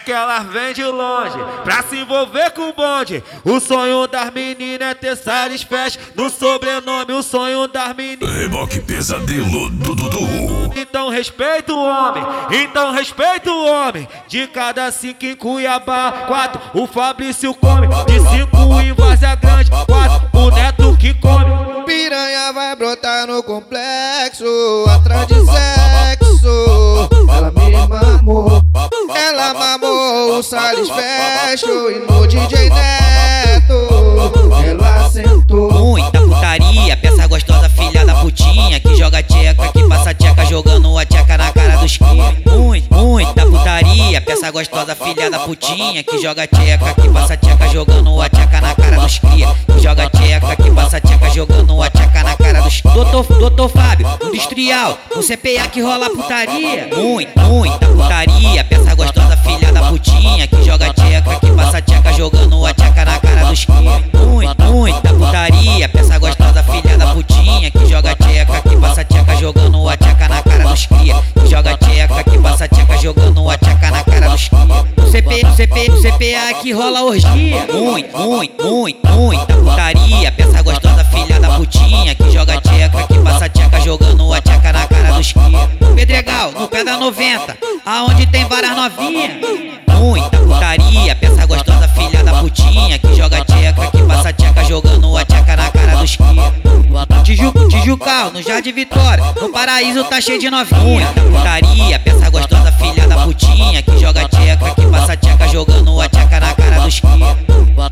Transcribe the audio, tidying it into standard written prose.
que elas vêm de longe pra se envolver com o bonde. O sonho das meninas é ter satisfecho no sobrenome. O sonho das meninas Reboque Pesadelo do Dudu. Então respeita o homem, então respeita o homem. De cada 5 em Cuiabá, 4 o Fabrício come. De 5 em Várzea Grande, 4 o Neto que come. Piranha vai brotar no complexo, atrás de sexo. Ela me mamou, ela mamou o Salles Fashion e no DJ Neto ela sentou. Muita putaria, peça gostosa, filha da putinha, que joga tcheca, que passa tcheca jogando a tcheca na cara dos cria. Muita putaria, peça gostosa, filha da putinha, que joga tcheca, que passa tcheca jogando a tcheca na cara dos cria. Que joga tcheca, que passa tcheca jogando a tcheca na cara dos cria. Doutor Fábio, industrial, no CPA que rola putaria. Muita putaria, peça gostosa, filha da putinha, que joga tcheca, que passa tcheca jogando a tcheca na cara dos cria. Muita putaria, peça gostosa, filha da putinha, que joga tcheca, que passa tcheca jogando a tcheca na cara dos cria. Que joga tcheca, que passa tcheca jogando a tcheca na cara dos cria. No CPA que rola orgia. Muita putaria, peça gostosa, filha da putinha, que joga tcheca, que passa tcheca jogando a tcheca na cara dos cria. Pedregal, no pé da 90, aonde tem várias novinhas. Muita putaria, peça gostosa, filha da putinha, que joga tcheca, que passa tcheca jogando a tcheca na cara dos cria. Tijucal, no Jardim Vitória, no Paraíso tá cheio de novinha. Muita putaria, peça gostosa, filha da putinha, que joga tcheca, que passa tcheca jogando a tcheca na cara dos cria.